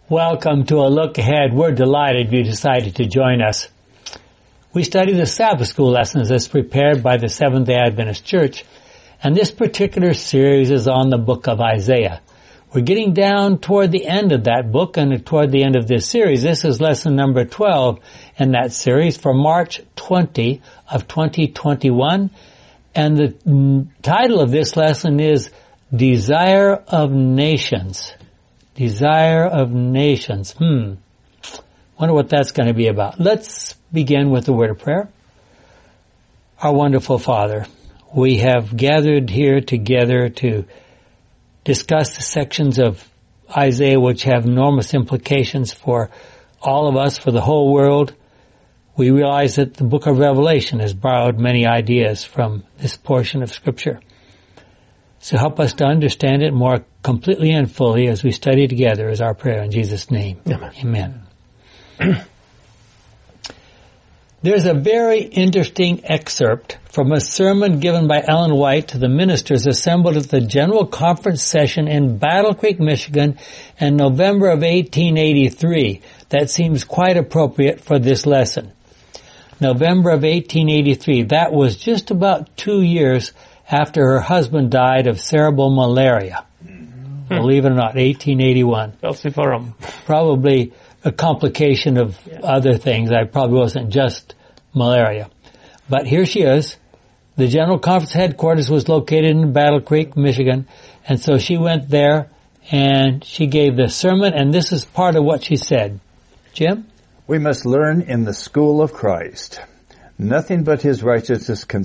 Welcome to A Look Ahead. We're delighted you decided to join us. We study the Sabbath School lessons as prepared by the Seventh-day Adventist Church, and this particular series is on the book of Isaiah. We're getting down toward the end of that book and toward the end of this series. This is lesson number 12 in that series for March 20 of 2021, and the title of this lesson is Desire of Nations. Desire of Nations. Wonder what that's going to be about. Let's begin with a word of prayer. Our wonderful Father, we have gathered here together to discuss the sections of Isaiah which have enormous implications for all of us, for the whole world. We realize that the book of Revelation has borrowed many ideas from this portion of Scripture. So help us to understand it more completely and fully as we study together is our prayer in Jesus' name. Amen. There's a very interesting excerpt from a sermon given by Ellen White to the ministers assembled at the General Conference session in Battle Creek, Michigan in November of 1883 that seems quite appropriate for this lesson. November of 1883. That was just about 2 years after her husband died of cerebral malaria. Believe it or not, 1881. Falciparum. Probably a complication of other things. I probably wasn't just malaria. But here she is. The General Conference headquarters was located in Battle Creek, Michigan. And so she went there and she gave the sermon, and this is part of what she said. Jim? We must learn in the school of Christ. Nothing but His righteousness can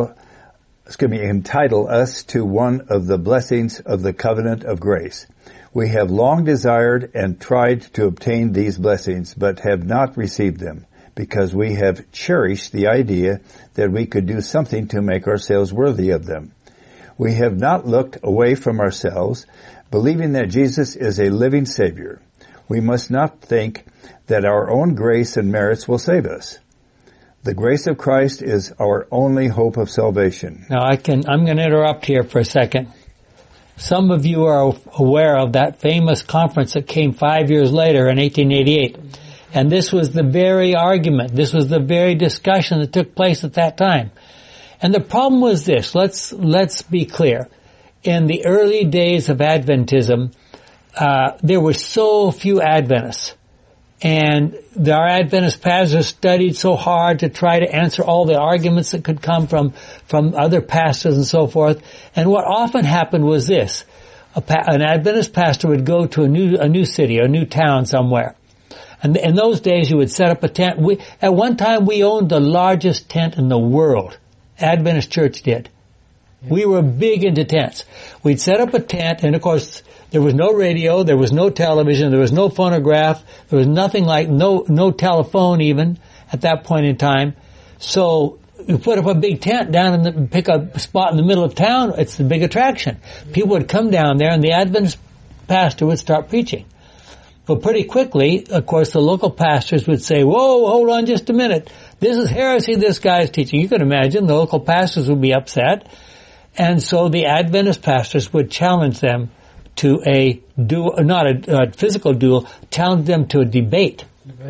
entitle us to one of the blessings of the covenant of grace. We have long desired and tried to obtain these blessings, but have not received them, because we have cherished the idea that we could do something to make ourselves worthy of them. We have not looked away from ourselves, believing that Jesus is a living Savior. We must not think that our own grace and merits will save us. The grace of Christ is our only hope of salvation. Now I'm going to interrupt here for a second. Some of you are aware of that famous conference that came 5 years later in 1888. And this was the very argument. This was the very discussion that took place at that time. And the problem was this. Let's be clear. In the early days of Adventism, there were so few Adventists. And our Adventist pastors studied so hard to try to answer all the arguments that could come from other pastors and so forth. And what often happened was this. An Adventist pastor would go to a new city, a new town somewhere. And in those days you would set up a tent. At one time we owned the largest tent in the world. Adventist Church did. We were big into tents. We'd set up a tent, and of course there was no radio, there was no television, there was no phonograph, there was nothing like, no telephone even at that point in time. So you put up a big tent down pick a spot in the middle of town, it's the big attraction. People would come down there and the Adventist pastor would start preaching. But pretty quickly, of course, the local pastors would say, whoa, hold on just a minute. This is heresy this guy is teaching. You can imagine the local pastors would be upset. And so the Adventist pastors would challenge them to a duel, not a physical duel, challenge them to a debate.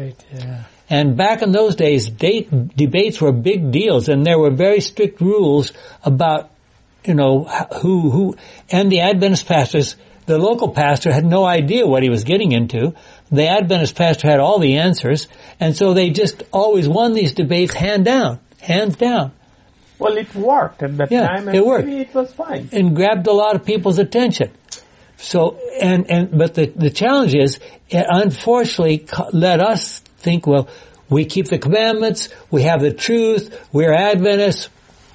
And back in those days, debates were big deals, and there were very strict rules about, who, and the Adventist pastors, the local pastor had no idea what he was getting into. The Adventist pastor had all the answers, and so they just always won these debates hands down. Well, it worked at that time, and it worked. Maybe it was fine. And grabbed a lot of people's attention. So, but the challenge is, it unfortunately let us think, well, we keep the commandments, we have the truth, we're Adventists,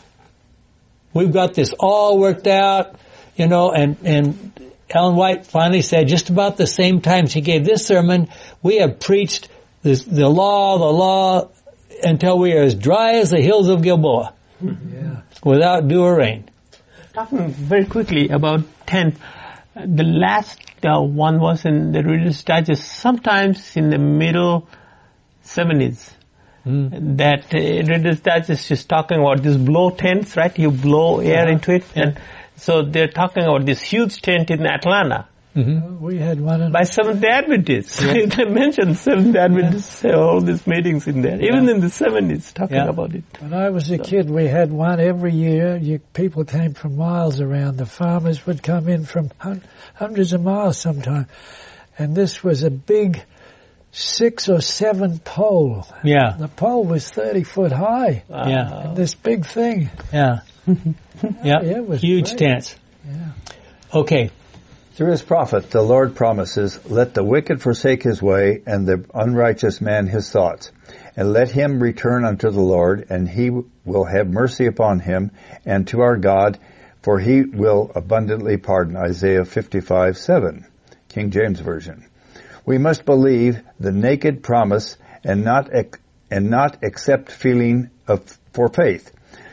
we've got this all worked out, and Ellen White finally said, just about the same time she gave this sermon, we have preached the law, until we are as dry as the hills of Gilboa. Without dew or rain. Talking very quickly about tent, the last one was in the Reader's Digest, sometimes in the middle 70s. That Reader's Digest is talking about these blow tents, right? You blow air into it. And so they're talking about this huge tent in Atlanta. We had one. By Seventh-day Adventists. They mentioned Seventh-day Adventists have all these meetings in there. Even in the 70s, talking about it. When I was a kid, we had one every year. People came from miles around. The farmers would come in from hundreds of miles sometimes. And this was a big 6 or 7 pole. Yeah. The pole was 30 foot high. Yeah. And this big thing. Yeah. Yeah. It was huge great. tents. Yeah. Okay. Through his prophet, the Lord promises, let the wicked forsake his way, and the unrighteous man his thoughts. And let him return unto the Lord, and he will have mercy upon him, and to our God, for he will abundantly pardon. Isaiah 55:7, King James Version. We must believe the naked promise and not accept feeling for faith.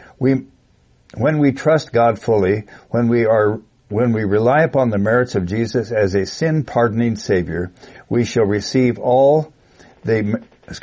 When we trust God fully, when we rely upon the merits of Jesus as a sin-pardoning Savior, we shall receive all the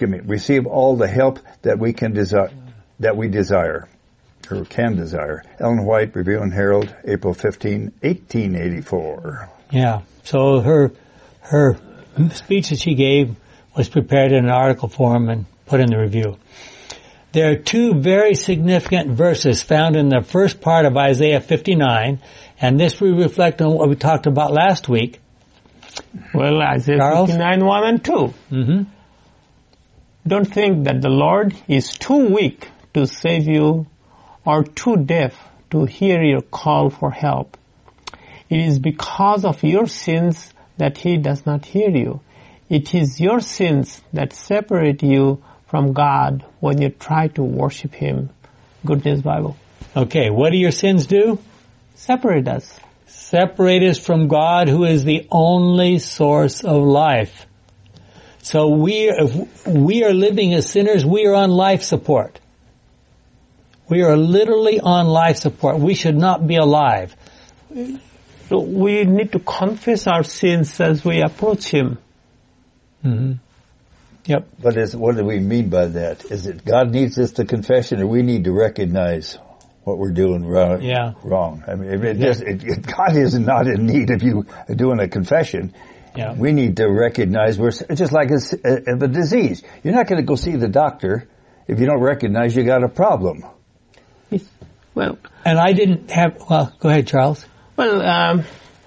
help that we can desire, or can desire. Ellen White, Review and Herald, April 15, 1884. Yeah. So her speech that she gave was prepared in an article form and put in the review. There are 2 very significant verses found in the first part of Isaiah 59, and this will reflect on what we talked about last week. Well, Isaiah Charles? 59, 1 and 2. Mm-hmm. Don't think that the Lord is too weak to save you or too deaf to hear your call for help. It is because of your sins that He does not hear you. It is your sins that separate you from God when you try to worship Him. Good News Bible. Okay, what do your sins do? Separate us. Separate us from God, who is the only source of life. So if we are living as sinners, we are on life support. We are literally on life support. We should not be alive. So we need to confess our sins as we approach Him. Mm-hmm. Yep. But what do we mean by that? Is it God needs us to confession, or we need to recognize what we're doing wrong? Yeah. Wrong. I mean, God is not in need of you doing a confession. Yeah. We need to recognize it's just like a disease. You're not going to go see the doctor if you don't recognize you got a problem. Well, and I didn't have. Well, go ahead, Charles. Well,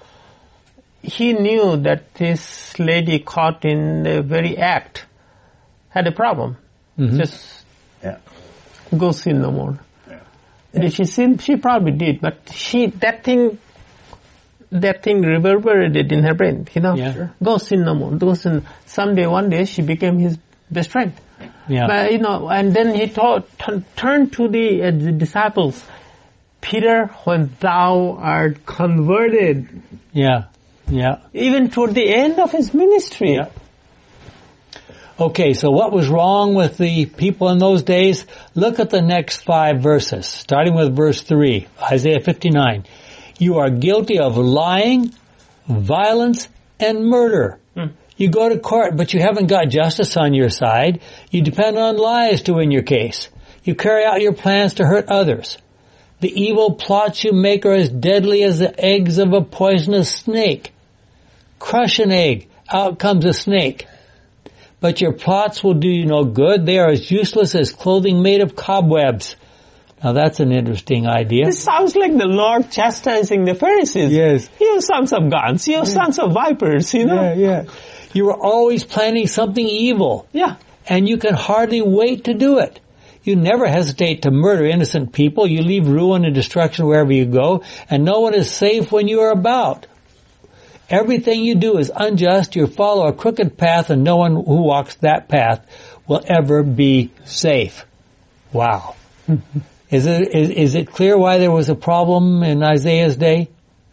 he knew that this lady caught in the very act had a problem. Mm-hmm. Just go sin no more. Yeah. Did she sin? She probably did, but that thing reverberated in her brain. Yeah. Go sin no more. Go sin. One day, she became his best friend. Yeah. But, and then he turned to the disciples. Peter, when thou art converted. Yeah. Yeah. Even toward the end of his ministry. Yeah. Okay, so what was wrong with the people in those days? Look at the next 5 verses, starting with verse 3, Isaiah 59. You are guilty of lying, violence, and murder. You go to court, but you haven't got justice on your side. You depend on lies to win your case. You carry out your plans to hurt others. The evil plots you make are as deadly as the eggs of a poisonous snake. Crush an egg, out comes a snake. But your plots will do you no good. They are as useless as clothing made of cobwebs. Now that's an interesting idea. This sounds like the Lord chastising the Pharisees. Yes. You sons of guns, you sons of vipers, Yeah. You are always planning something evil. Yeah. And you can hardly wait to do it. You never hesitate to murder innocent people. You leave ruin and destruction wherever you go, and no one is safe when you are about. Everything you do is unjust. You follow a crooked path, and no one who walks that path will ever be safe. Wow. Is it clear why there was a problem in Isaiah's day?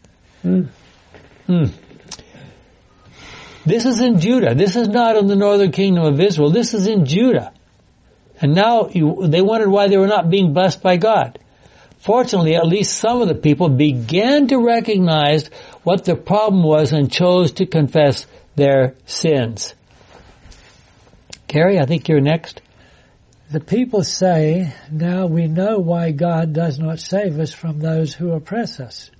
This is in Judah. This is not in the northern kingdom of Israel. This is in Judah. And now they wondered why they were not being blessed by God. Fortunately, at least some of the people began to recognize what the problem was and chose to confess their sins. Carrie, I think you're next. The people say, now we know why God does not save us from those who oppress us.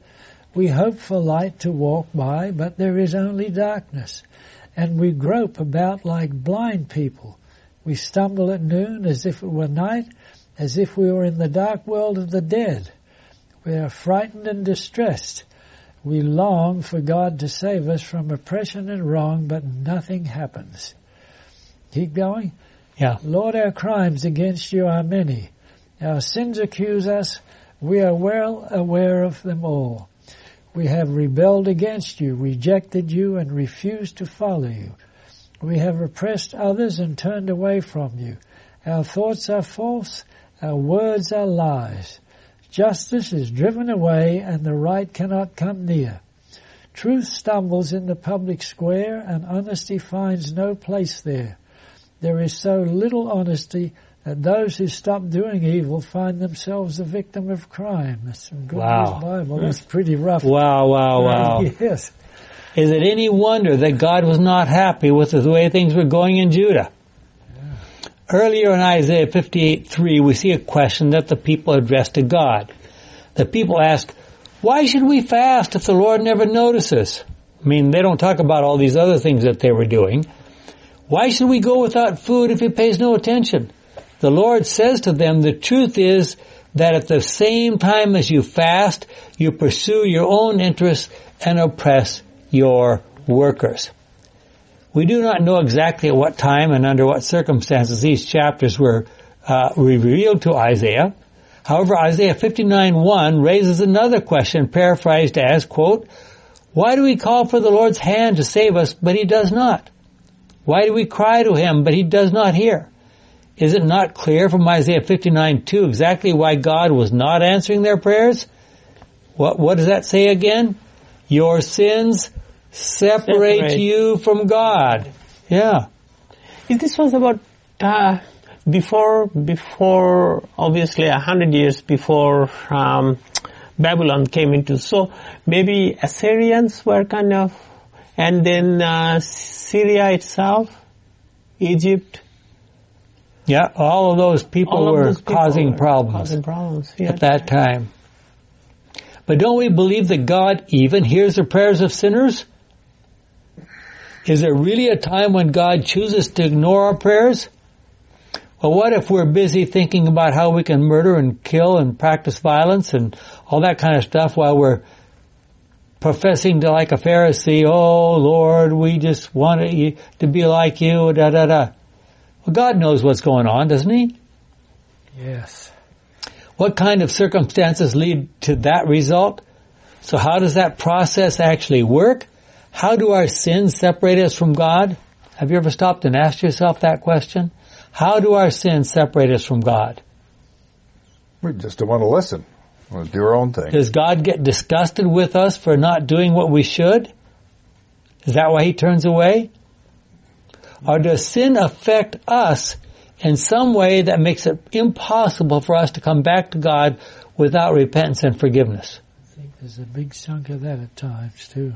We hope for light to walk by, but there is only darkness. And we grope about like blind people. We stumble at noon as if it were night, as if we were in the dark world of the dead. We are frightened and distressed. We long for God to save us from oppression and wrong, but nothing happens. Keep going. Yeah. Lord, our crimes against you are many. Our sins accuse us. We are well aware of them all. We have rebelled against you, rejected you, and refused to follow you. We have oppressed others and turned away from you. Our thoughts are false. Our words are lies. Justice is driven away, and the right cannot come near. Truth stumbles in the public square, and honesty finds no place there. There is so little honesty that those who stop doing evil find themselves the victim of crime. That's some good Wow. news Bible. That's pretty rough. Wow. Yes. Is it any wonder that God was not happy with the way things were going in Judah? Earlier in Isaiah 58:3, we see a question that the people addressed to God. The people ask, why should we fast if the Lord never notices? I mean, they don't talk about all these other things that they were doing. Why should we go without food if He pays no attention? The Lord says to them, the truth is that at the same time as you fast, you pursue your own interests and oppress your workers. We do not know exactly at what time and under what circumstances these chapters were revealed to Isaiah. However, Isaiah 59:1 raises another question, paraphrased as, quote, why do we call for the Lord's hand to save us, but He does not? Why do we cry to Him, but He does not hear? Is it not clear from Isaiah 59:2 exactly why God was not answering their prayers? What does that say again? Your sins separate you from God. Yeah. If this was about before obviously 100 years before Babylon came into, so maybe Assyrians were kind of, and then Syria itself, Egypt. Yeah, all of those people were causing problems at that time. But don't we believe that God even hears the prayers of sinners? Is there really a time when God chooses to ignore our prayers? Well, what if we're busy thinking about how we can murder and kill and practice violence and all that kind of stuff while we're professing to like a Pharisee, oh Lord, we just want to be like you, da-da-da. Well, God knows what's going on, doesn't He? Yes. What kind of circumstances lead to that result? So how does that process actually work? How do our sins separate us from God? Have you ever stopped and asked yourself that question? How do our sins separate us from God? We just don't want to listen. We want to do our own thing. Does God get disgusted with us for not doing what we should? Is that why He turns away? Or does sin affect us in some way that makes it impossible for us to come back to God without repentance and forgiveness? I think there's a big chunk of that at times too.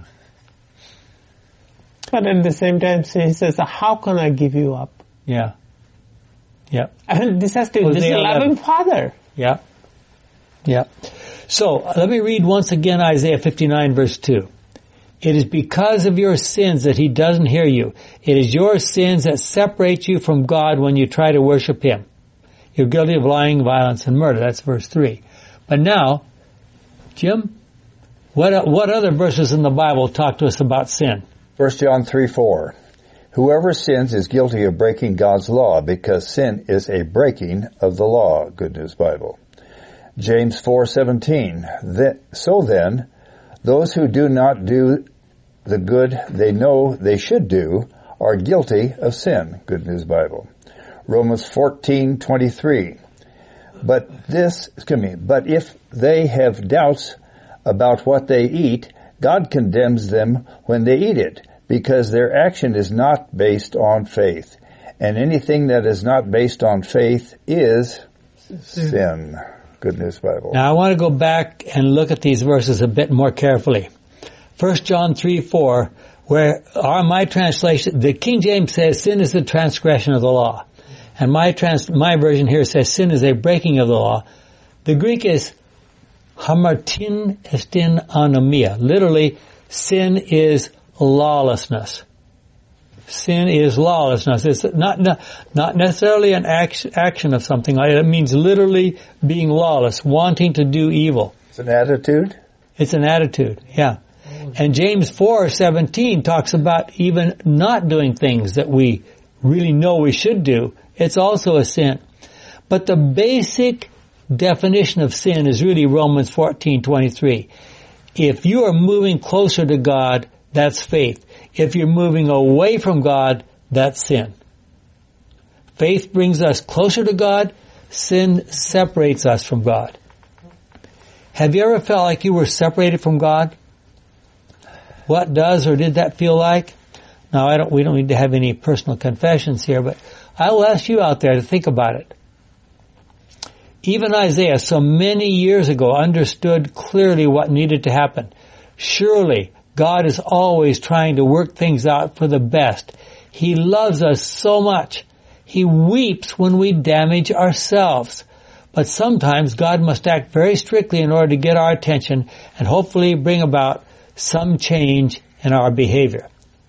But at the same time, He says, how can I give you up? Yeah. Yeah. And this has to be, this is a loving Father. Yeah. Yeah. So, let me read once again Isaiah 59 verse 2. It is because of your sins that He doesn't hear you. It is your sins that separate you from God when you try to worship Him. You're guilty of lying, violence, and murder. That's verse 3. But now, Jim, what other verses in the Bible talk to us about sin? 1 John 3:4. Whoever sins is guilty of breaking God's law, because sin is a breaking of the law. Good News Bible. James 4:17. So then, those who do not do the good they know they should do are guilty of sin. Good News Bible. Romans 14:23. But if they have doubts about what they eat, God condemns them when they eat it, because their action is not based on faith. And anything that is not based on faith is sin. Good News Bible. Now I want to go back and look at these verses a bit more carefully. 1 John 3:4, where my translation, the King James says sin is the transgression of the law. And my version here says sin is a breaking of the law. The Greek is Hamartin estin anomia. Literally, sin is lawlessness. Sin is lawlessness. It's not necessarily an action of something. It means literally being lawless, wanting to do evil. It's an attitude? It's an attitude, yeah. And James 4:17 talks about even not doing things that we really know we should do. It's also a sin. But the basic definition of sin is really Romans 14:23. If you are moving closer to God, that's faith. If you're moving away from God, that's sin. Faith brings us closer to God. Sin separates us from God. Have you ever felt like you were separated from God? What does or did that feel like? Now, we don't need to have any personal confessions here, but I will ask you out there to think about it. Even Isaiah, so many years ago, understood clearly what needed to happen. Surely, God is always trying to work things out for the best. He loves us so much. He weeps when we damage ourselves. But sometimes God must act very strictly in order to get our attention and hopefully bring about some change in our behavior.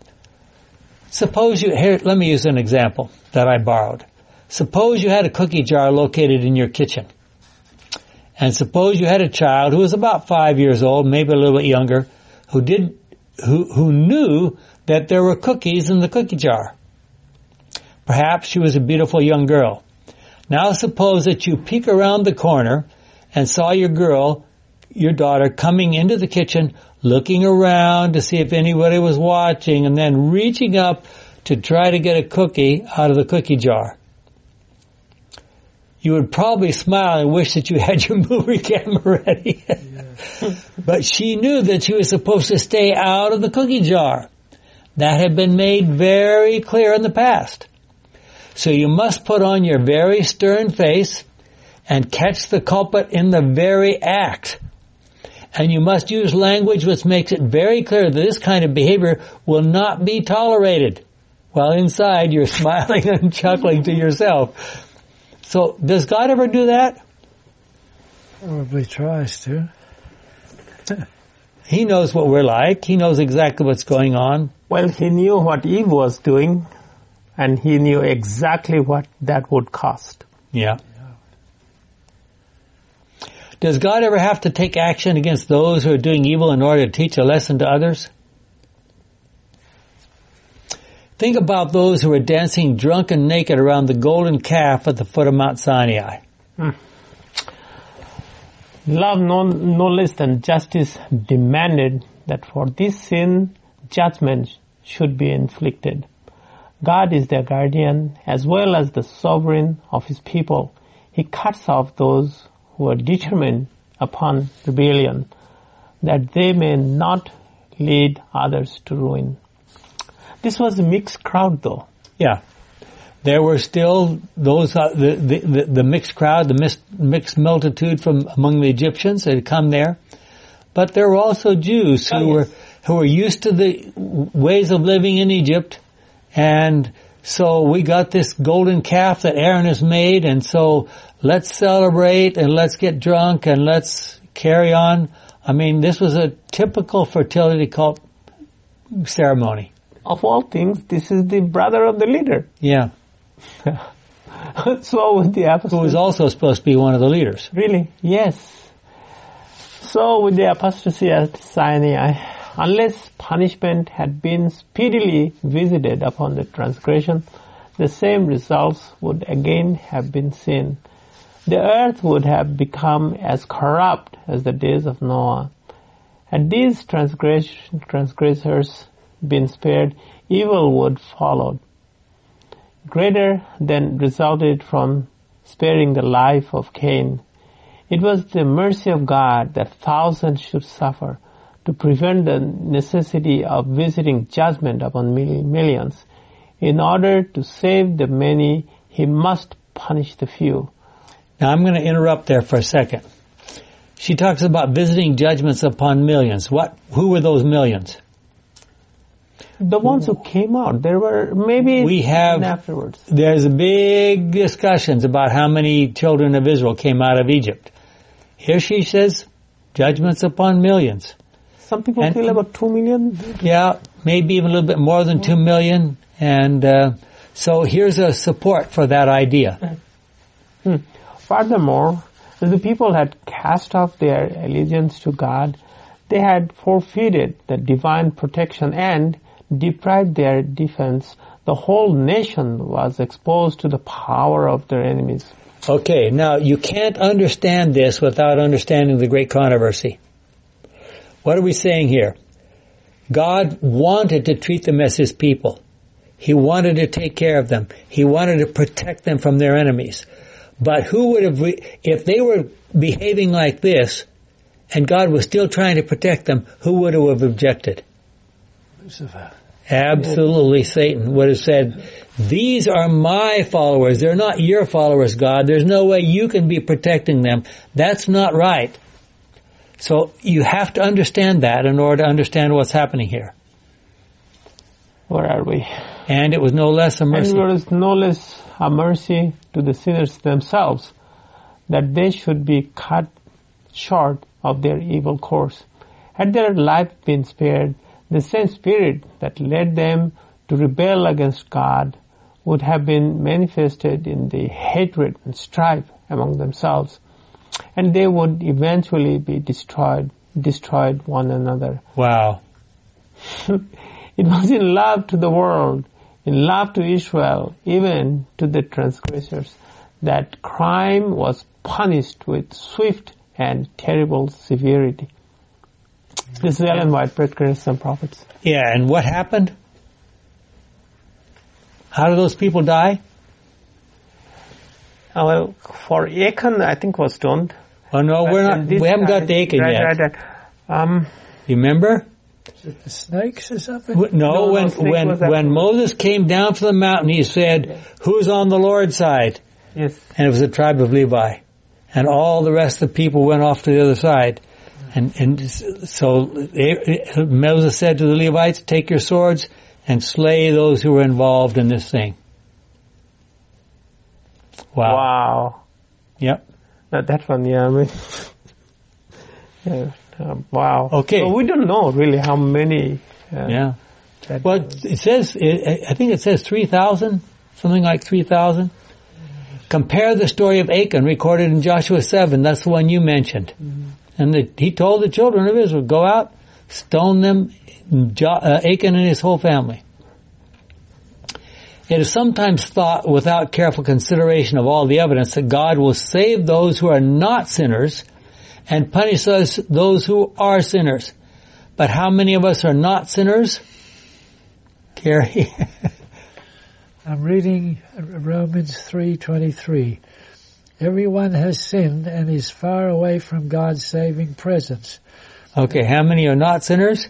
Let me use an example that I borrowed. Suppose you had a cookie jar located in your kitchen. And suppose you had a child who was about 5 years old, maybe a little bit younger, who knew that there were cookies in the cookie jar. Perhaps she was a beautiful young girl. Now suppose that you peek around the corner and saw your daughter, coming into the kitchen, looking around to see if anybody was watching, and then reaching up to try to get a cookie out of the cookie jar. You would probably smile and wish that you had your movie camera ready. But she knew that she was supposed to stay out of the cookie jar. That had been made very clear in the past. So you must put on your very stern face and catch the culprit in the very act. And you must use language which makes it very clear that this kind of behavior will not be tolerated. While inside you're smiling and chuckling to yourself. So does God ever do that? Probably tries to. He knows what we're like. He knows exactly what's going on. Well, he knew what Eve was doing, and he knew exactly what that would cost. Yeah. Does God ever have to take action against those who are doing evil in order to teach a lesson to others? Think about those who are dancing drunk and naked around the golden calf at the foot of Mount Sinai. Love no less than justice demanded that for this sin, judgment should be inflicted. God is their guardian as well as the sovereign of his people. He cuts off those who are determined upon rebellion, that they may not lead others to ruin. This was a mixed crowd, though. Yeah. There were still those, the mixed crowd, the mixed multitude from among the Egyptians that had come there. But there were also Jews who were used to the ways of living in Egypt. And so we got this golden calf that Aaron has made, and so let's celebrate and let's get drunk and let's carry on. I mean, this was a typical fertility cult ceremony. Of all things, this is the brother of the leader. Yeah. So with the apostasy. Who was also supposed to be one of the leaders. Really? Yes. So with the apostasy at Sinai, unless punishment had been speedily visited upon the transgression, the same results would again have been seen. The earth would have become as corrupt as the days of Noah. Had these transgressors been spared, evil would follow. Greater than resulted from sparing the life of Cain. It was the mercy of God that thousands should suffer to prevent the necessity of visiting judgment upon millions. In order to save the many, he must punish the few. Now I'm going to interrupt there for a second. She talks about visiting judgments upon millions. Who were those millions? The ones who came out. There were maybe afterwards. There's big discussions about how many children of Israel came out of Egypt. Here she says Judgments upon millions. Some people feel about 2 million. Yeah, maybe even a little bit more than 2 million. And so here's a support for that idea. Furthermore, as the people had cast off their allegiance to God, they had forfeited the divine protection and deprived their defense. The whole nation was exposed to the power of their enemies. Okay, now you can't understand this without understanding the great controversy. What are we saying here? God wanted to treat them as His people. He wanted to take care of them. He wanted to protect them from their enemies. But who would have, if they were behaving like this, and God was still trying to protect them, who would have objected? Lucifer. Absolutely, Satan would have said, these are my followers. They're not your followers, God. There's no way you can be protecting them. That's not right. So you have to understand that in order to understand what's happening here. Where are we? And it was no less a mercy. And it was no less a mercy to the sinners themselves that they should be cut short of their evil course. Had their life been spared, the same spirit that led them to rebel against God would have been manifested in the hatred and strife among themselves, and they would eventually be destroyed one another. Wow. It was in love to the world, in love to Israel, even to the transgressors, that crime was punished with swift and terrible severity. This is Ellen White, Patriarchs and Prophets. Yeah, and what happened? How did those people die? Well, for Achan, I think was stoned. Oh no, we haven't got the Achan yet. You remember? Is it the snakes or something? No, when Moses came down from the mountain, he said, who's on the Lord's side? Yes. And it was the tribe of Levi. And all the rest of the people went off to the other side. And so Moses said to the Levites, take your swords and slay those who were involved in this thing. Wow. Yep. Not that one, yeah. I mean, yeah. Wow. Okay. So we don't know really how many. Yeah. Well, it says, I think it says 3,000, something like 3,000. Compare the story of Achan recorded in Joshua 7. That's the one you mentioned. Mm-hmm. And he told the children of Israel, go out, stone them, Achan and his whole family. It is sometimes thought, without careful consideration of all the evidence, that God will save those who are not sinners and punish those who are sinners. But how many of us are not sinners? Carrie? I'm reading Romans 3:23. Everyone has sinned and is far away from God's saving presence. Okay, how many are not sinners?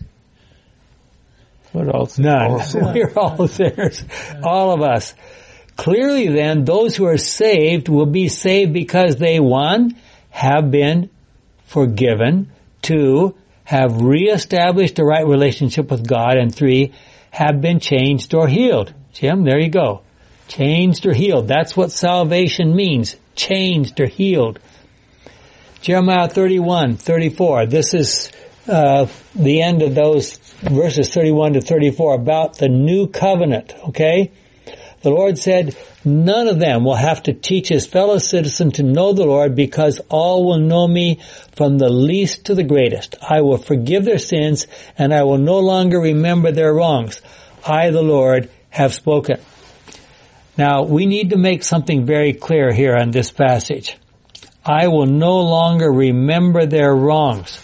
We're all sinners. None. We're all sinners. All of us. Clearly then, those who are saved will be saved because they, 1, have been forgiven, 2, have reestablished a right relationship with God, and 3, have been changed or healed. Jim, there you go. Changed or healed. That's what salvation means. Changed or healed. Jeremiah 31:34. This is the end of those verses 31 to 34 about the new covenant. Okay? The Lord said, none of them will have to teach his fellow citizen to know the Lord, because all will know me from the least to the greatest. I will forgive their sins, and I will no longer remember their wrongs. I, the Lord, have spoken. Now, we need to make something very clear here on this passage. I will no longer remember their wrongs.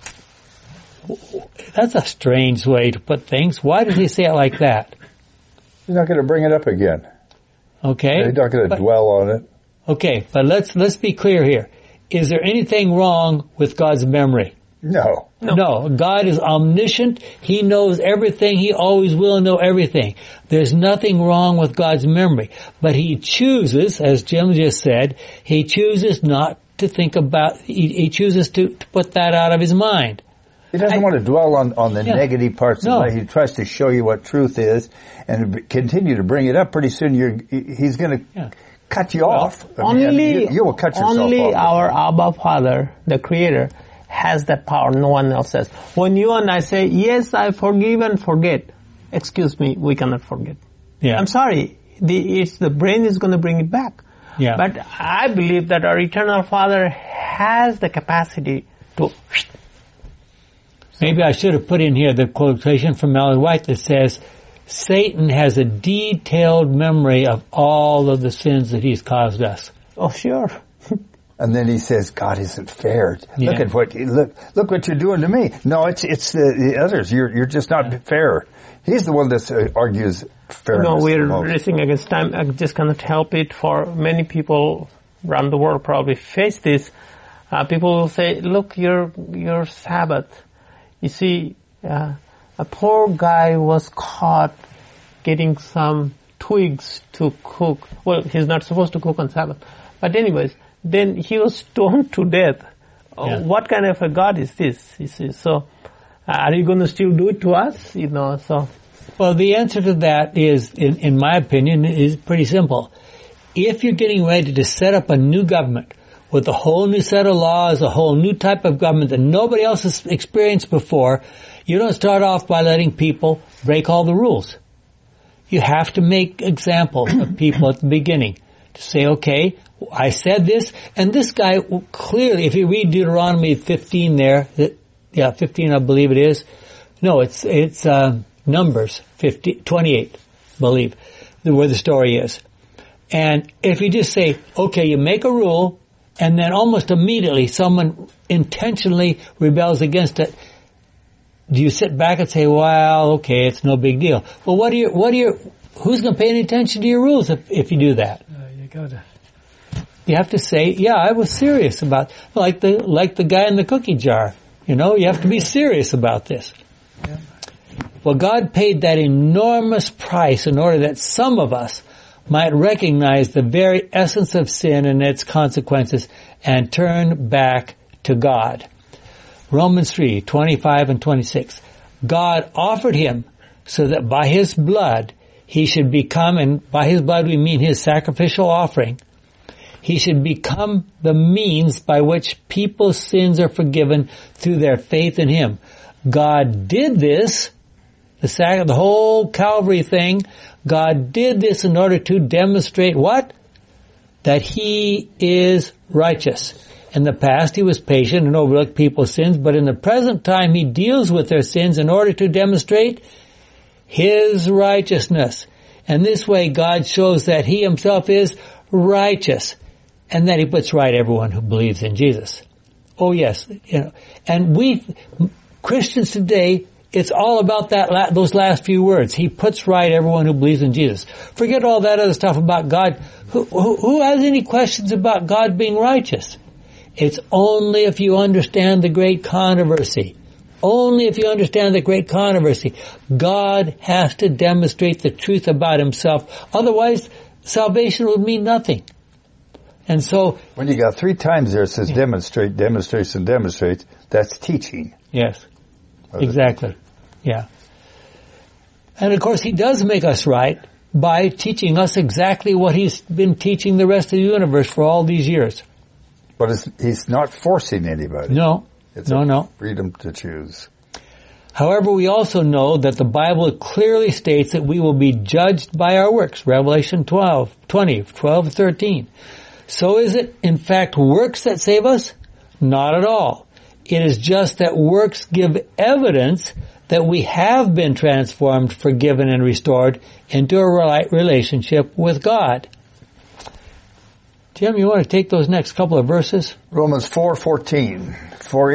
That's a strange way to put things. Why does he say it like that? He's not going to bring it up again. Okay. He's not going to dwell on it. Okay, but let's be clear here. Is there anything wrong with God's memory? No. No. God is omniscient. He knows everything. He always will know everything. There's nothing wrong with God's memory. But he chooses, as Jim just said, he chooses not to think about, he chooses to put that out of his mind. He doesn't want to dwell on the negative parts of life. He tries to show you what truth is and continue to bring it up. Pretty soon he's going to cut you off. You will cut yourself off. Only our Abba Father, the Creator, has that power. No one else has. When you and I say, yes, I forgive and forget, excuse me, we cannot forget. Yeah. I'm sorry. It's the brain is going to bring it back. Yeah. But I believe that our eternal Father has the capacity to... Maybe I should have put in here the quotation from Ellen White that says, Satan has a detailed memory of all of the sins that he's caused us. Oh, sure. And then he says, God isn't fair. Yeah. Look what you're doing to me. No, it's the others. You're just not fair. He's the one that argues fairness. No, we're racing against time. I just cannot help it. For many people around the world probably face this. People will say, look, your Sabbath. You see, a poor guy was caught getting some twigs to cook. Well, he's not supposed to cook on Sabbath. But anyways, then he was stoned to death. Yeah. What kind of a God is this? You see, so are you going to still do it to us? You know, so. Well, the answer to that is, in my opinion, is pretty simple. If you're getting ready to set up a new government with a whole new set of laws, a whole new type of government that nobody else has experienced before, you don't start off by letting people break all the rules. You have to make examples of people at the beginning to say, okay, I said this, and this guy clearly, if you read Deuteronomy 15 there, 15 I believe it is. No, it's Numbers 28, I believe, where the story is. And if you just say, okay, you make a rule, and then almost immediately someone intentionally rebels against it, do you sit back and say, well, okay, it's no big deal? Well, who's going to pay any attention to your rules if you do that? You have to say, yeah, I was serious about, like the guy in the cookie jar. You know, you have to be serious about this. Yeah. Well, God paid that enormous price in order that some of us might recognize the very essence of sin and its consequences and turn back to God. Romans 3:25 and 26. God offered him so that by his blood he should become, and by his blood we mean his sacrificial offering, he should become the means by which people's sins are forgiven through their faith in him. God did this, the whole Calvary thing, God did this in order to demonstrate what? That he is righteous. In the past, he was patient and overlooked people's sins, but in the present time, he deals with their sins in order to demonstrate his righteousness. And this way, God shows that he himself is righteous and that he puts right everyone who believes in Jesus. Oh yes, you know, and Christians today, it's all about those last few words. He puts right everyone who believes in Jesus. Forget all that other stuff about God. Who has any questions about God being righteous? It's only if you understand the great controversy. Only if you understand the great controversy. God has to demonstrate the truth about himself. Otherwise, salvation would mean nothing. And so... when you got 3 times there, it says demonstrate, demonstrates, and demonstrates, that's teaching. Yes. Exactly. Yeah. And of course, he does make us right by teaching us exactly what he's been teaching the rest of the universe for all these years. But he's not forcing anybody. No. It's freedom to choose. However, we also know that the Bible clearly states that we will be judged by our works. Revelation 12:13. So is it, in fact, works that save us? Not at all. It is just that works give evidence that we have been transformed, forgiven, and restored into a right relationship with God. Jim, you want to take those next couple of verses? Romans 4:14. For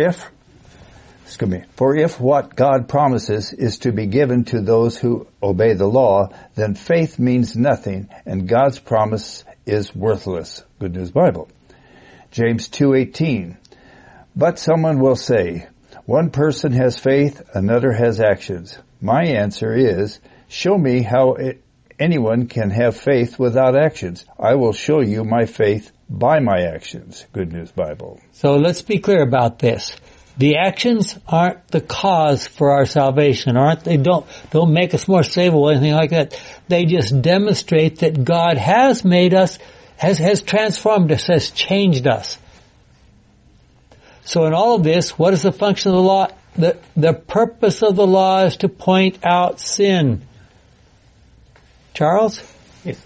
if what God promises is to be given to those who obey the law, then faith means nothing, and God's promise is worthless. Good News Bible. James 2:18. But someone will say, one person has faith, another has actions. My answer is, show me how anyone can have faith without actions. I will show you my faith by my actions. Good News Bible. So let's be clear about this. The actions aren't the cause for our salvation, aren't they? Don't make us more savable or anything like that. They just demonstrate that God has made us, has transformed us, has changed us. So in all of this, what is the function of the law? The purpose of the law is to point out sin. Charles? Yes.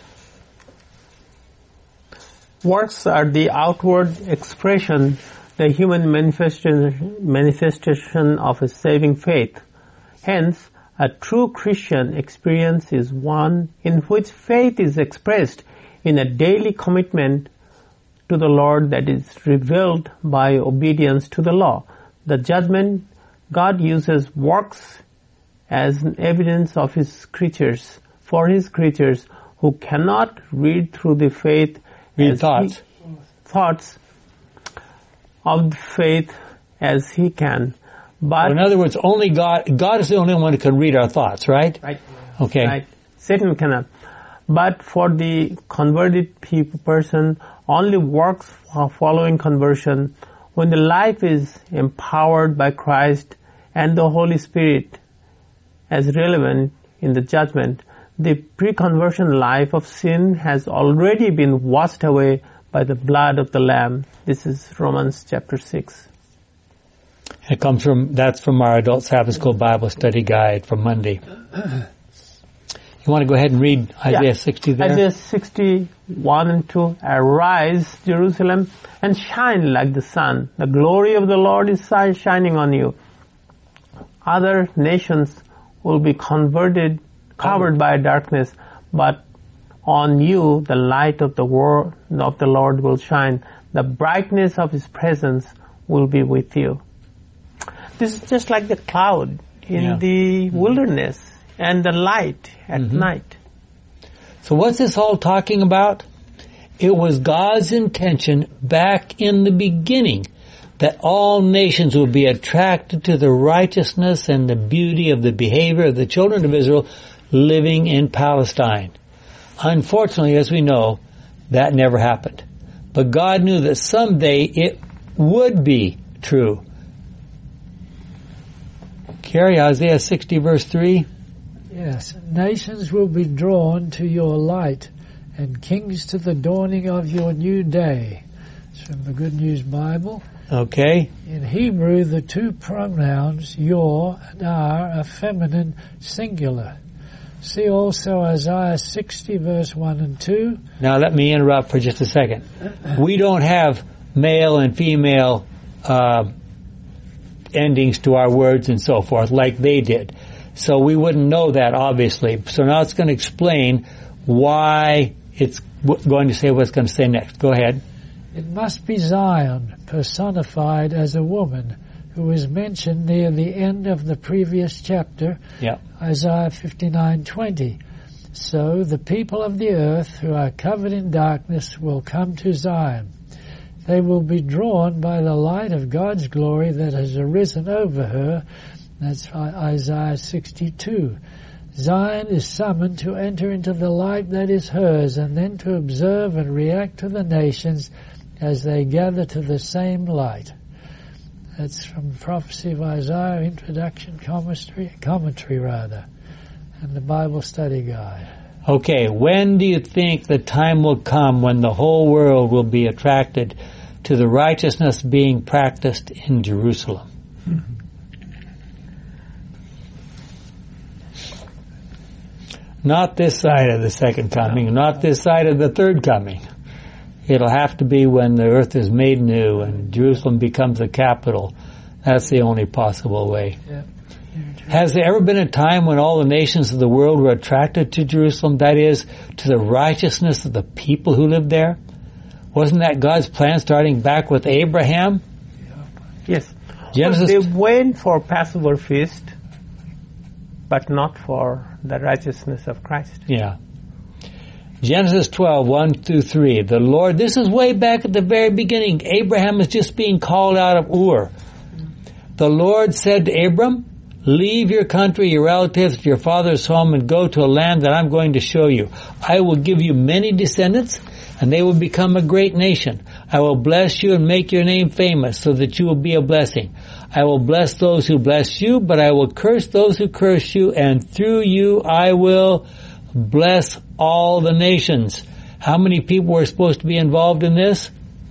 Works are the outward expression, the human manifestation of a saving faith. Hence, a true Christian experience is one in which faith is expressed in a daily commitment to the Lord that is revealed by obedience to the law. The judgment, God uses works as an evidence of His creatures, for His creatures who cannot read through the faith thoughts of faith as He can. But in other words, only God is the only one who can read our thoughts, right? Right. Okay. Right. Satan cannot. But for the converted person, only works following conversion, when the life is empowered by Christ and the Holy Spirit as relevant in the judgment, the pre-conversion life of sin has already been washed away by the blood of the Lamb. This is Romans chapter 6. That's from our Adult Sabbath School Bible Study Guide from Monday. You want to go ahead and read Isaiah 60 there? Isaiah 61 and 2. Arise, Jerusalem, and shine like the sun. The glory of the Lord is shining on you. Other nations will be covered by darkness, but on you the light of the Lord will shine. The brightness of His presence will be with you. This is just like the cloud in the wilderness and the light at night. So what's this all talking about? It was God's intention back in the beginning that all nations would be attracted to the righteousness and the beauty of the behavior of the children of Israel living in Palestine. Unfortunately, as we know, that never happened. But God knew that someday it would be true. Carrie, Isaiah 60 verse 3. Yes, nations will be drawn to your light, and kings to the dawning of your new day. It's from the Good News Bible. Okay. In Hebrew, the two pronouns your and are feminine singular. See also Isaiah 60 verse 1 and 2. Now let me interrupt for just a second. We don't have male and female endings to our words and so forth like they did. So we wouldn't know that, obviously. So now it's going to explain why it's going to say what it's going to say next. Go ahead. It must be Zion, personified as a woman, who is mentioned near the end of the previous chapter, Isaiah 59:20. So the people of the earth who are covered in darkness will come to Zion. They will be drawn by the light of God's glory that has arisen over her. That's Isaiah 62. Zion is summoned to enter into the light that is hers, and then to observe and react to the nations as they gather to the same light. That's from Prophecy of Isaiah, Introduction, Commentary, and the Bible Study Guide. Okay, when do you think the time will come when the whole world will be attracted to the righteousness being practiced in Jerusalem? Not this side of the second coming, not this side of the third coming. It'll have to be when the earth is made new and Jerusalem becomes the capital. That's the only possible way. Yeah. Has there ever been a time when all the nations of the world were attracted to Jerusalem? That is, to the righteousness of the people who lived there? Wasn't that God's plan starting back with Abraham? Yes. Genesis. Well, they went for Passover feast, but not for the righteousness of Christ. Yeah. Genesis 12, 1 through 3. The Lord, this is way back at the very beginning. Abraham is just being called out of Ur. The Lord said to Abram, leave your country, your relatives, your father's home, and go to a land that I'm going to show you. I will give you many descendants, and they will become a great nation. I will bless you and make your name famous so that you will be a blessing. I will bless those who bless you, but I will curse those who curse you, and through you I will bless all the nations. How many people were supposed to be involved in this?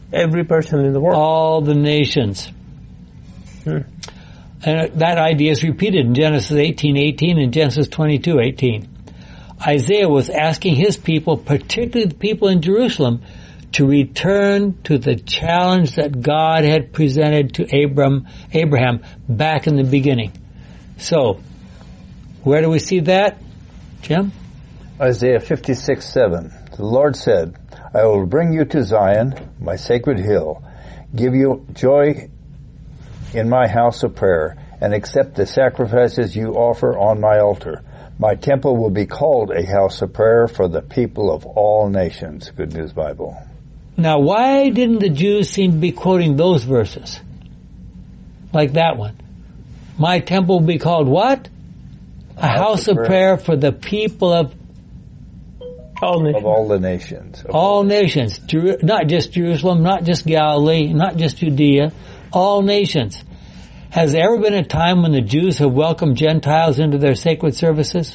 Every person in the world. All the nations. And that idea is repeated in Genesis 18:18 and Genesis 22:18. Isaiah was asking his people, particularly the people in Jerusalem, to return to the challenge that God had presented to Abraham back in the beginning. So, where do we see that, Jim? Isaiah 56:7. The Lord said, I will bring you to Zion, my sacred hill, give you joy in my house of prayer, and accept the sacrifices you offer on my altar. My temple will be called a house of prayer for the people of all nations. Good News Bible. Now, why didn't the Jews seem to be quoting those verses? Like that one. My temple will be called what? A house of prayer for the people of all the nations. All nations. Not just Jerusalem, not just Galilee, not just Judea. All nations. Has there ever been a time when the Jews have welcomed Gentiles into their sacred services?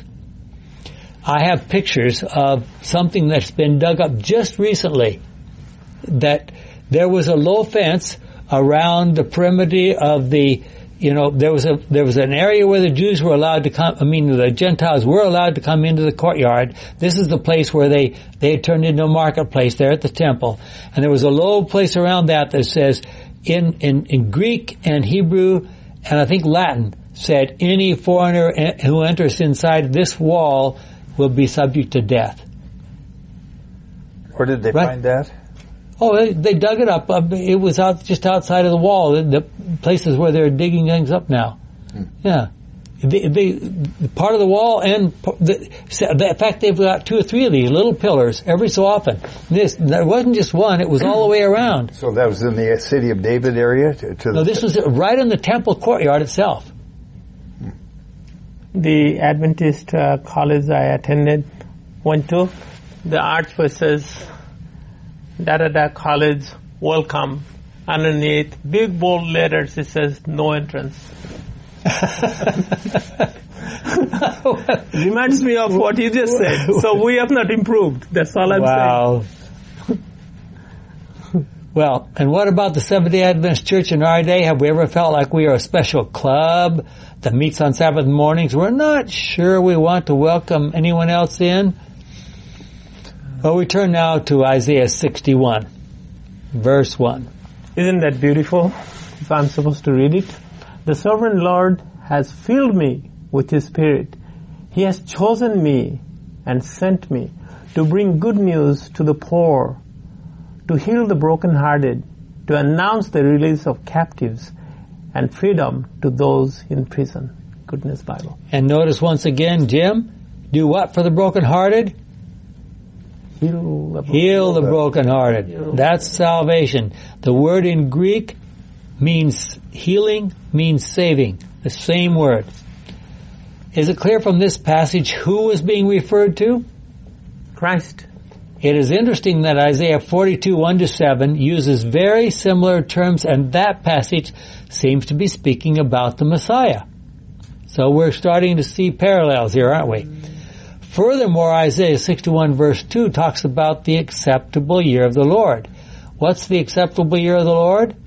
I have pictures of something that's been dug up just recently, that there was a low fence around the perimeter of the, there was an area where the Jews were allowed to come, the Gentiles were allowed to come into the courtyard. This is the place where they had turned into a marketplace there at the temple. And there was a low place around that says, in Greek and Hebrew, and I think Latin, said any foreigner who enters inside this wall will be subject to death. Where did they find that? Oh, they dug it up. It was just outside of the wall. The places where they're digging things up now. Yeah. Part of the wall, and in fact, they've got 2 or 3 of these little pillars every so often. There wasn't just one; it was all the way around. So that was in the city of David area. No, this was right in the temple courtyard itself. The Adventist college I went to, the archway says, "Da college, welcome." Underneath, big bold letters, it says, "No entrance." Reminds me of what you just said. So we have not improved. That's all I'm saying. Well, and what about the Seventh-day Adventist Church in our day? Have we ever felt like we are a special club that meets on Sabbath mornings? We're not sure we want to welcome anyone else in. Well, we turn now to Isaiah 61, verse 1. Isn't that beautiful? If I'm supposed to read it. The sovereign Lord has filled me with His Spirit. He has chosen me and sent me to bring good news to the poor, to heal the brokenhearted, to announce the release of captives and freedom to those in prison. Good News Bible. And notice once again, Jim, do what for the brokenhearted? Heal the brokenhearted. That's salvation. The word in Greek means healing, means saving. The same word. Is it clear from this passage who is being referred to? Christ. It is interesting that Isaiah 42, 1-7 uses very similar terms, and that passage seems to be speaking about the Messiah. So we're starting to see parallels here, aren't we? Furthermore, Isaiah 61 verse 2 talks about the acceptable year of the Lord. What's the acceptable year of the Lord?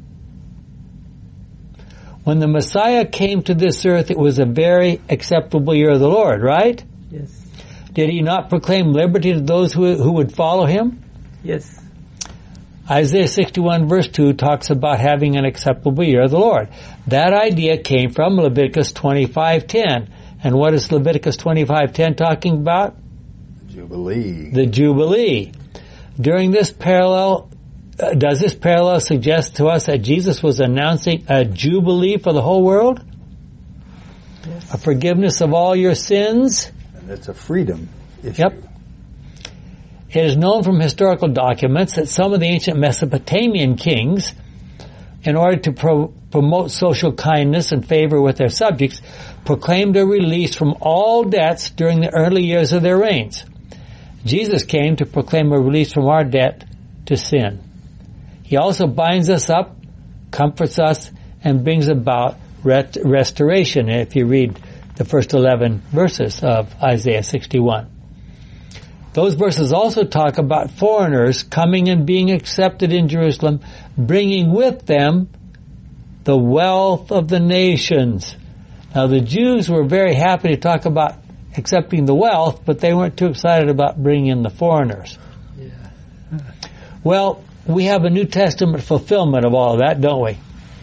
When the Messiah came to this earth, it was a very acceptable year of the Lord, right? Yes. Did He not proclaim liberty to those who would follow Him? Yes. Isaiah 61 verse 2 talks about having an acceptable year of the Lord. That idea came from Leviticus 25:10. And what is Leviticus 25:10 talking about? Jubilee. The Jubilee. During this parallel, does this parallel suggest to us that Jesus was announcing a Jubilee for the whole world? Yes. A forgiveness of all your sins? And it's a freedom issue. Yep. It is known from historical documents that some of the ancient Mesopotamian kings, in order to promote social kindness and favor with their subjects, proclaimed a release from all debts during the early years of their reigns. Jesus came to proclaim a release from our debt to sin. He also binds us up, comforts us, and brings about restoration, if you read the first 11 verses of Isaiah 61. Those verses also talk about foreigners coming and being accepted in Jerusalem, bringing with them the wealth of the nations. Now the Jews were very happy to talk about accepting the wealth, but they weren't too excited about bringing in the foreigners. Yeah. Well, we have a New Testament fulfillment of all of that, don't we?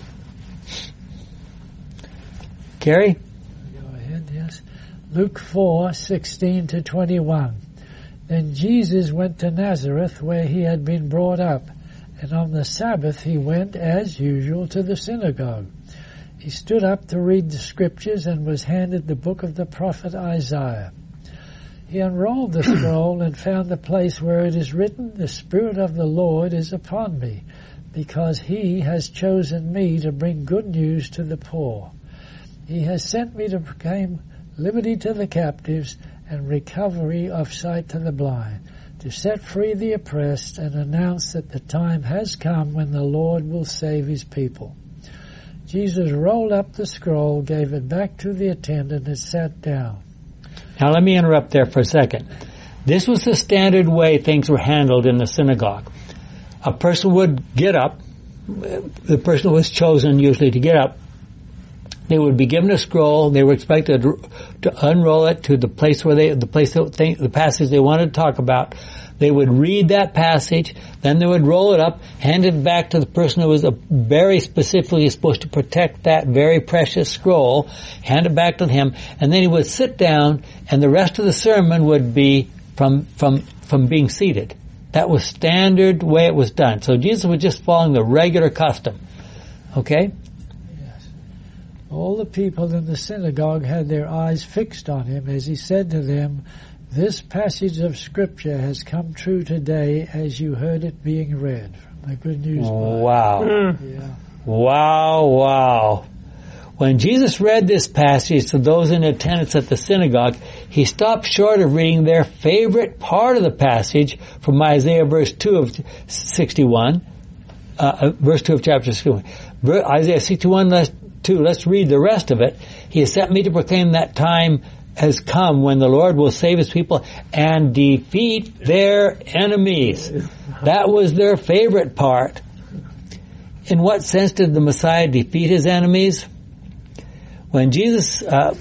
Carrie? Go ahead, yes. Luke 4:16 to 21. Then Jesus went to Nazareth, where he had been brought up, and on the Sabbath he went, as usual, to the synagogue. He stood up to read the Scriptures and was handed the book of the prophet Isaiah. He unrolled the scroll and found the place where it is written, "The Spirit of the Lord is upon me, because he has chosen me to bring good news to the poor. He has sent me to proclaim liberty to the captives and recovery of sight to the blind, to set free the oppressed and announce that the time has come when the Lord will save his people." Jesus rolled up the scroll, gave it back to the attendant, and sat down. Now let me interrupt there for a second. This was the standard way things were handled in the synagogue. A person would get up, the person who was chosen usually to get up, they would be given a scroll, they were expected to unroll it to the place where the passage they wanted to talk about. They would read that passage, then they would roll it up, hand it back to the person who was very specifically supposed to protect that very precious scroll, hand it back to him, and then he would sit down, and the rest of the sermon would be from being seated. That was standard way it was done. So Jesus was just following the regular custom. Okay? Yes. All the people in the synagogue had their eyes fixed on him as he said to them, "This passage of Scripture has come true today as you heard it being read." From the Good News Bible. Wow. Yeah. Wow. When Jesus read this passage to those in attendance at the synagogue, he stopped short of reading their favorite part of the passage from Isaiah verse 2 of 61, verse 2 of chapter 61. Isaiah 61, 2, let's read the rest of it. He has sent me to proclaim that time has come when the Lord will save his people and defeat their enemies. That was their favorite part. In what sense did the Messiah defeat his enemies? When Jesus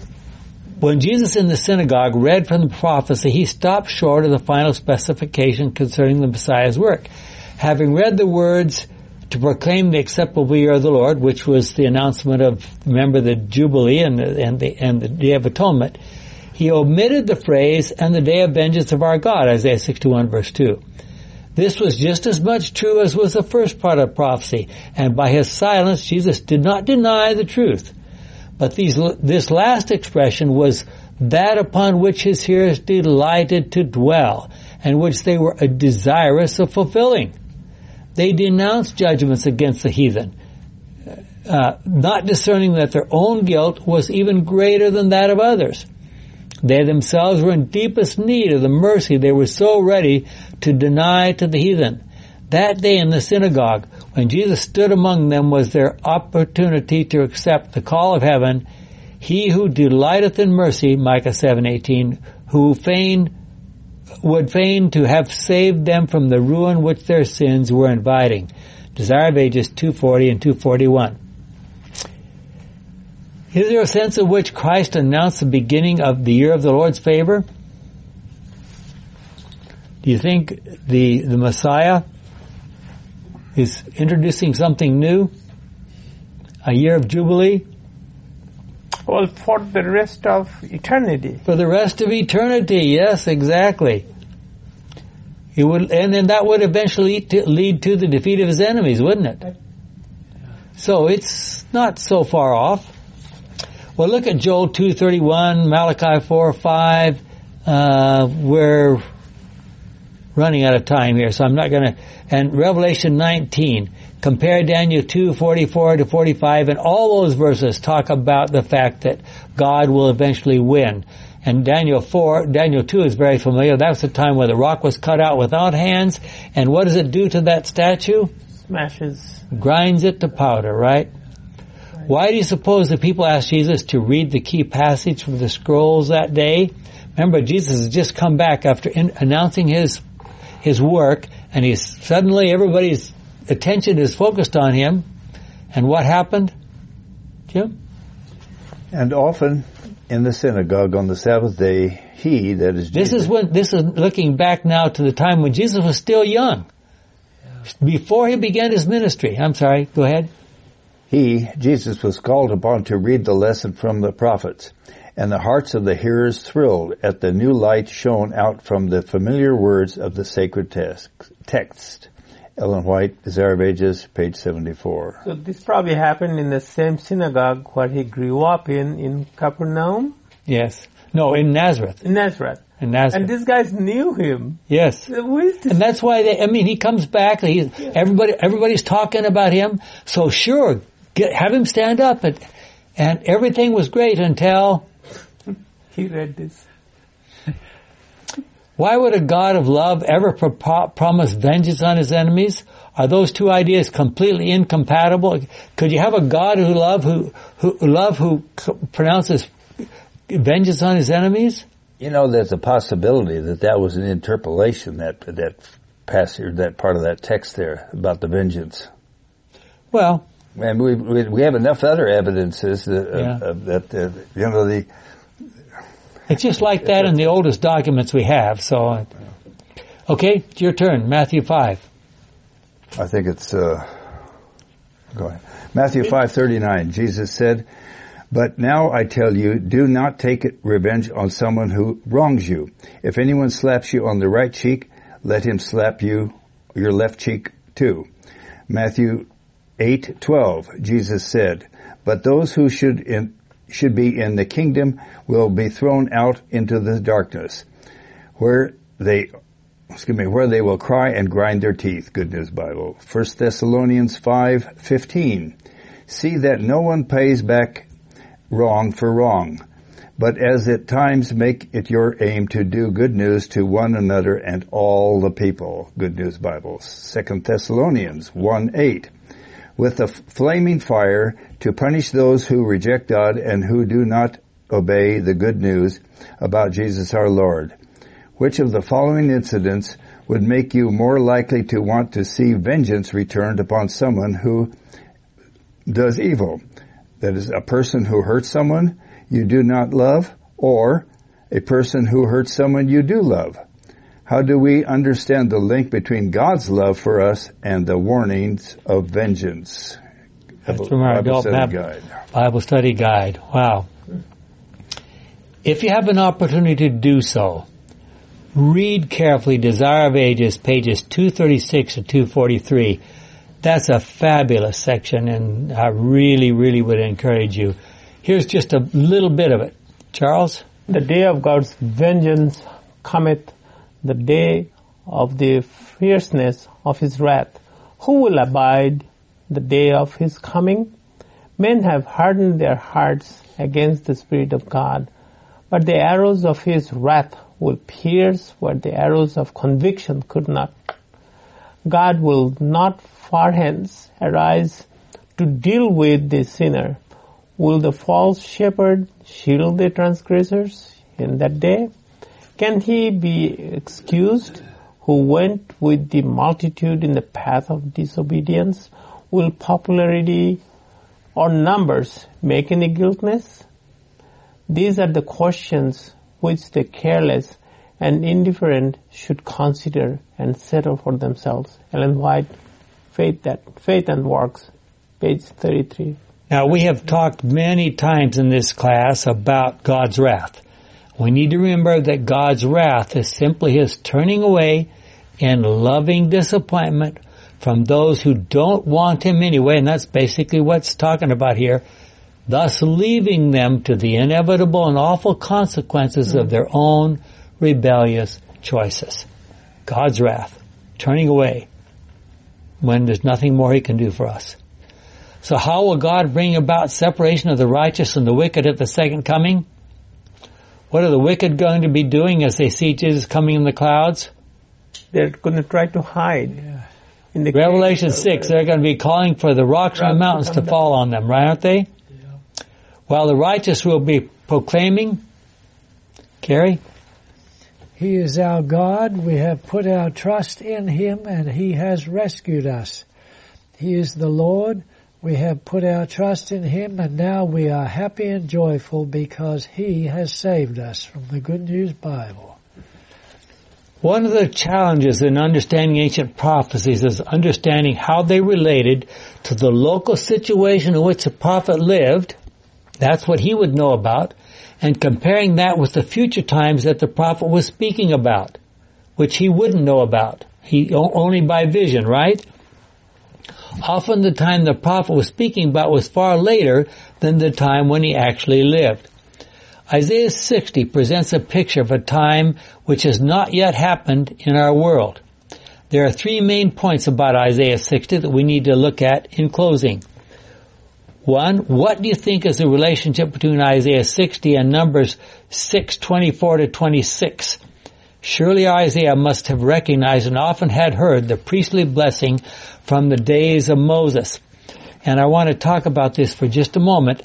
in the synagogue read from the prophecy, he stopped short of the final specification concerning the Messiah's work. Having read the words to proclaim the acceptable year of the Lord, which was the announcement of, remember, the Jubilee and the Day of Atonement, he omitted the phrase, "and the day of vengeance of our God," Isaiah 61 verse 2. This was just as much true as was the first part of prophecy, and by his silence, Jesus did not deny the truth. But this last expression was that upon which his hearers delighted to dwell, and which they were desirous of fulfilling. They denounced judgments against the heathen, not discerning that their own guilt was even greater than that of others. They themselves were in deepest need of the mercy they were so ready to deny to the heathen. That day in the synagogue, when Jesus stood among them, was their opportunity to accept the call of heaven. He who delighteth in mercy, Micah 7:18, who would fain to have saved them from the ruin which their sins were inviting. Desire of Ages 240 and 241. Is there a sense in which Christ announced the beginning of the year of the Lord's favor? Do you think the Messiah is introducing something new? A year of Jubilee? Well, for the rest of eternity. For the rest of eternity, yes, exactly. And then that would eventually lead to the defeat of his enemies, wouldn't it? So it's not so far off. Well, look at Joel 2:31, Malachi 4:5. We're running out of time here, so I'm not going to. And Revelation 19. Compare Daniel 2:44 to 45, and all those verses talk about the fact that God will eventually win. And Daniel 2 is very familiar. That's the time where the rock was cut out without hands. And what does it do to that statue? Smashes. Grinds it to powder, right? Why do you suppose the people asked Jesus to read the key passage from the scrolls that day? Remember, Jesus has just come back after announcing his work, and suddenly everybody's attention is focused on him. And what happened, Jim? And often in the synagogue on the Sabbath day, he, that is Jesus. This is looking back now to the time when Jesus was still young. Before he began his ministry. I'm sorry, go ahead. Jesus, was called upon to read the lesson from the prophets, and the hearts of the hearers thrilled at the new light shone out from the familiar words of the sacred text. Ellen White, Desire of Ages, page 74. So this probably happened in the same synagogue where he grew up in Capernaum? Yes. No, in Nazareth. In Nazareth. And these guys knew him. Yes. And that's why he comes back. Everybody's talking about him. So sure, have him stand up. And everything was great until he read this. Why would a God of love ever promise vengeance on his enemies? Are those two ideas completely incompatible? Could you have a God who pronounces vengeance on his enemies? There's a possibility that was an interpolation, that passage, that part of that text there about the vengeance. Well, and we have enough other evidences that it's just like that in the oldest documents we have. So, okay, it's your turn. Matthew 5. I think it's. Go ahead. Matthew 5:39. Jesus said, "But now I tell you, do not take revenge on someone who wrongs you. If anyone slaps you on the right cheek, let him slap you your left cheek too." Matthew 8:12. Jesus said, "But those who should be in the kingdom will be thrown out into the darkness, where they will cry and grind their teeth." Good News Bible. 1 Thessalonians 5:15. "See that no one pays back wrong for wrong, but as at times make it your aim to do good news to one another and all the people." Good News Bible. 2 Thessalonians 1:8. "With a flaming fire to punish those who reject God and who do not obey the good news about Jesus our Lord." Which of the following incidents would make you more likely to want to see vengeance returned upon someone who does evil? That is, a person who hurts someone you do not love, or a person who hurts someone you do love. How do we understand the link between God's love for us and the warnings of vengeance? That's from our Adult Bible Study Guide. Wow. If you have an opportunity to do so, read carefully Desire of Ages, pages 236 to 243. That's a fabulous section, and I really, really would encourage you. Here's just a little bit of it. Charles? "The day of God's vengeance cometh, the day of the fierceness of his wrath. Who will abide the day of his coming? Men have hardened their hearts against the Spirit of God, but the arrows of his wrath will pierce where the arrows of conviction could not. God will not far hence arise to deal with the sinner. Will the false shepherd shield the transgressors in that day? Can he be excused who went with the multitude in the path of disobedience? Will popularity or numbers make any guiltless? These are the questions which the careless and indifferent should consider and settle for themselves." Ellen White, Faith and Works, page 33. Now, we have talked many times in this class about God's wrath. We need to remember that God's wrath is simply his turning away in loving disappointment from those who don't want him anyway, and that's basically what's talking about here, thus leaving them to the inevitable and awful consequences of their own rebellious choices. God's wrath, turning away when there's nothing more he can do for us. So how will God bring about separation of the righteous and the wicked at the second coming? What are the wicked going to be doing as they see Jesus coming in the clouds? They're going to try to hide. In the Revelation 6, they're going to be calling for the rocks and the mountains to fall on them, right, aren't they? Yeah. While the righteous will be proclaiming, Carrie? He is our God. We have put our trust in Him, and He has rescued us. He is the Lord. We have put our trust in Him, and now we are happy and joyful because He has saved us. From the Good News Bible. One of the challenges in understanding ancient prophecies is understanding how they related to the local situation in which the prophet lived. That's what he would know about. And comparing that with the future times that the prophet was speaking about, which he wouldn't know about. Only by vision, right? Often the time the prophet was speaking about was far later than the time when he actually lived. Isaiah 60 presents a picture of a time which has not yet happened in our world. There are three main points about Isaiah 60 that we need to look at in closing. One, what do you think is the relationship between Isaiah 60 and Numbers 6:24 to 26? Surely Isaiah must have recognized and often had heard the priestly blessing from the days of Moses. And I want to talk about this for just a moment.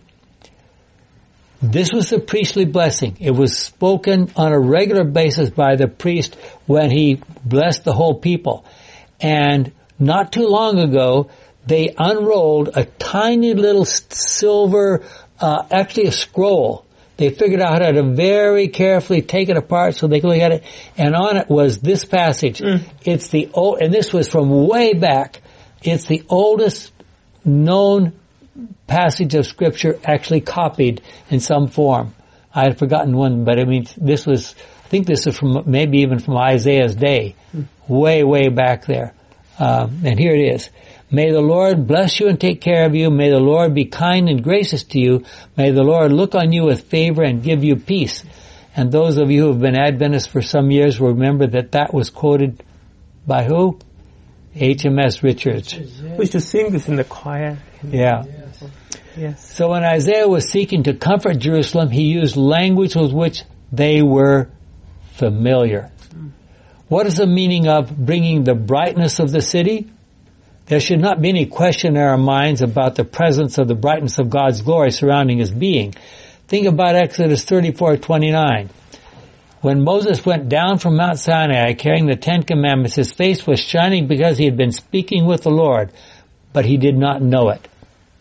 This was the priestly blessing. It was spoken on a regular basis by the priest when he blessed the whole people. And not too long ago, they unrolled a tiny little silver, actually a scroll. They figured out how to very carefully take it apart so they could look at it. And on it was this passage. It's the old, and this was from way back. It's the oldest known passage of Scripture actually copied in some form. I had forgotten one, but I mean, I think this is from, maybe even from Isaiah's day. Way, way back there. And here it is. May the Lord bless you and take care of you. May the Lord be kind and gracious to you. May the Lord look on you with favor and give you peace. And those of you who have been Adventists for some years will remember that was quoted by who? H.M.S. Richards. We used to sing this in the choir. Yeah. Yes. So when Isaiah was seeking to comfort Jerusalem, he used language with which they were familiar. What is the meaning of bringing the brightness of the city? There should not be any question in our minds about the presence of the brightness of God's glory surrounding His being. Think about Exodus 34:29. When Moses went down from Mount Sinai carrying the Ten Commandments, his face was shining because he had been speaking with the Lord, but he did not know it.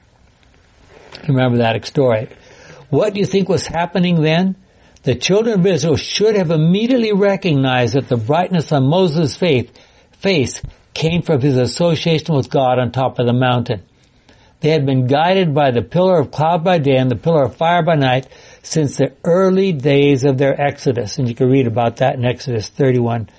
Remember that story. What do you think was happening then? The children of Israel should have immediately recognized that the brightness on Moses' face came from his association with God on top of the mountain. They had been guided by the pillar of cloud by day and the pillar of fire by night since the early days of their exodus. And you can read about that in Exodus 21.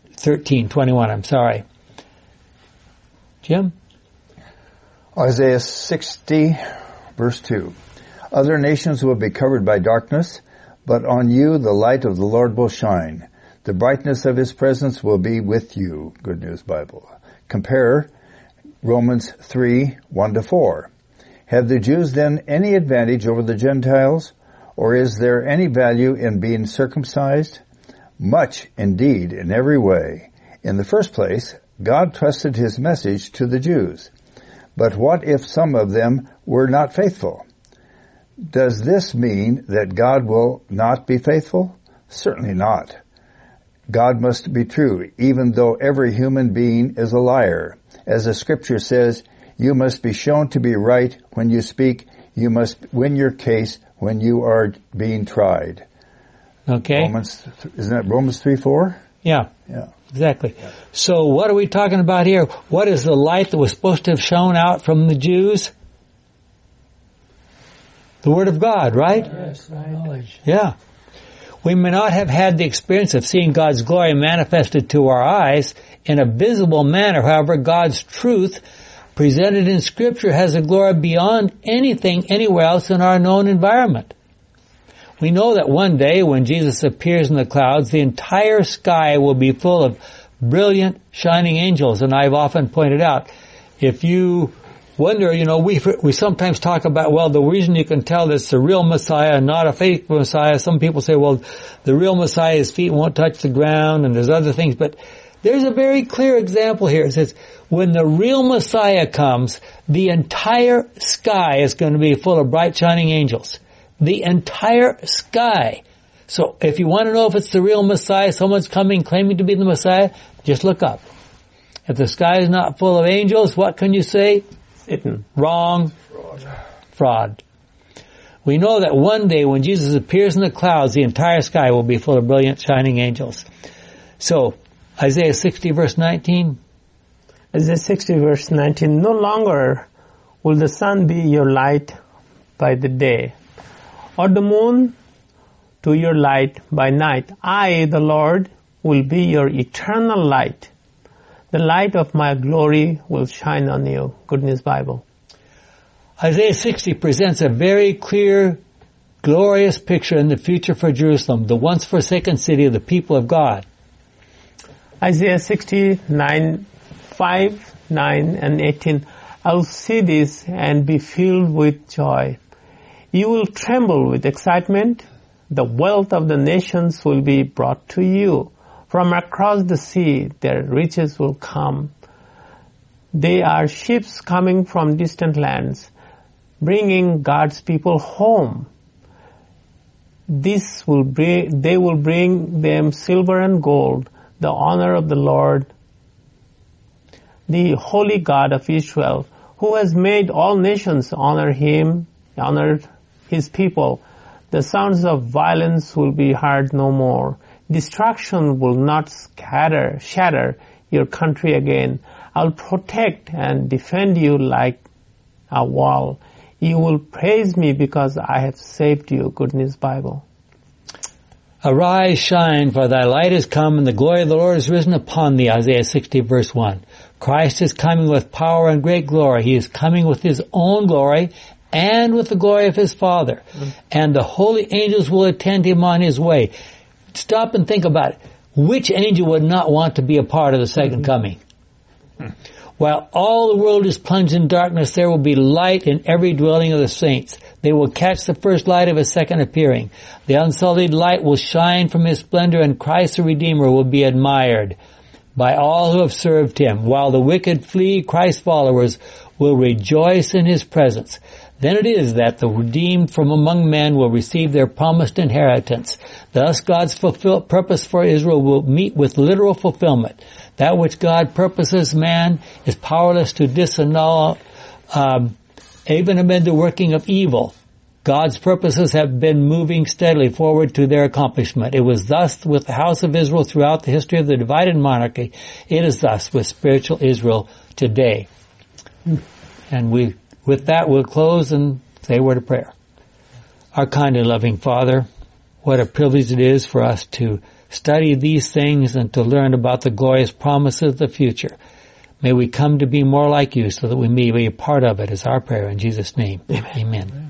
Jim? Isaiah 60, verse 2. Other nations will be covered by darkness, but on you the light of the Lord will shine. The brightness of His presence will be with you. Good News Bible. Compare Romans 3, 1-4. Have the Jews then any advantage over the Gentiles? Or is there any value in being circumcised? Much indeed, in every way. In the first place, God trusted His message to the Jews. But what if some of them were not faithful? Does this mean that God will not be faithful? Certainly not. God must be true, even though every human being is a liar. As the Scripture says, you must be shown to be right when you speak. You must win your case when you are being tried. Okay. Isn't that Romans 3:4? Yeah. Yeah. Exactly. Yeah. So what are we talking about here? What is the light that was supposed to have shone out from the Jews? The Word of God, right? Yes, knowledge. Yeah. We may not have had the experience of seeing God's glory manifested to our eyes in a visible manner. However, God's truth presented in Scripture has a glory beyond anything anywhere else in our known environment. We know that one day when Jesus appears in the clouds, the entire sky will be full of brilliant, shining angels. And I've often pointed out, if you wonder, we sometimes talk about, well, the reason you can tell it's the real Messiah and not a fake Messiah. Some people say, well, the real Messiah's feet won't touch the ground, and there's other things. But there's a very clear example here. It says, when the real Messiah comes, the entire sky is going to be full of bright, shining angels. The entire sky. So if you want to know if it's the real Messiah, someone's coming claiming to be the Messiah, just look up. If the sky is not full of angels, what can you say? Satan. Wrong. Fraud. We know that one day when Jesus appears in the clouds, the entire sky will be full of brilliant, shining angels. So, Isaiah 60 verse 19. Isaiah 60 verse 19. No longer will the sun be your light by the day, or the moon to your light by night. I, the Lord, will be your eternal light. The light of my glory will shine on you. Good News Bible. Isaiah 60 presents a very clear, glorious picture in the future for Jerusalem, the once forsaken city of the people of God. Isaiah 69, 5, 9, and 18. I'll see this and be filled with joy. You will tremble with excitement. The wealth of the nations will be brought to you. From across the sea, their riches will come. They are ships coming from distant lands, bringing God's people home. They will bring them silver and gold, the honor of the Lord, the holy God of Israel, who has made all nations honor his people. The sounds of violence will be heard no more. Destruction will not shatter your country again. I'll protect and defend you like a wall. You will praise me because I have saved you. Good News Bible. Arise, shine, for thy light is come, and the glory of the Lord is risen upon thee. Isaiah 60 verse 1. Christ is coming with power and great glory. He is coming with his own glory and with the glory of his Father. And the holy angels will attend him on his way. Stop and think about it. Which angel would not want to be a part of the second coming? While all the world is plunged in darkness, there will be light in every dwelling of the saints. They will catch the first light of his second appearing. The unsullied light will shine from his splendor, and Christ the Redeemer will be admired by all who have served him. While the wicked flee, Christ's followers will rejoice in his presence. Then it is that the redeemed from among men will receive their promised inheritance. Thus God's purpose for Israel will meet with literal fulfillment. That which God purposes man is powerless to disannul, even amid the working of evil. God's purposes have been moving steadily forward to their accomplishment. It was thus with the house of Israel throughout the history of the divided monarchy. It is thus with spiritual Israel today. And with that, we'll close and say a word of prayer. Our kind and loving Father, what a privilege it is for us to study these things and to learn about the glorious promises of the future. May we come to be more like you so that we may be a part of it, is our prayer in Jesus' name. Amen. Amen.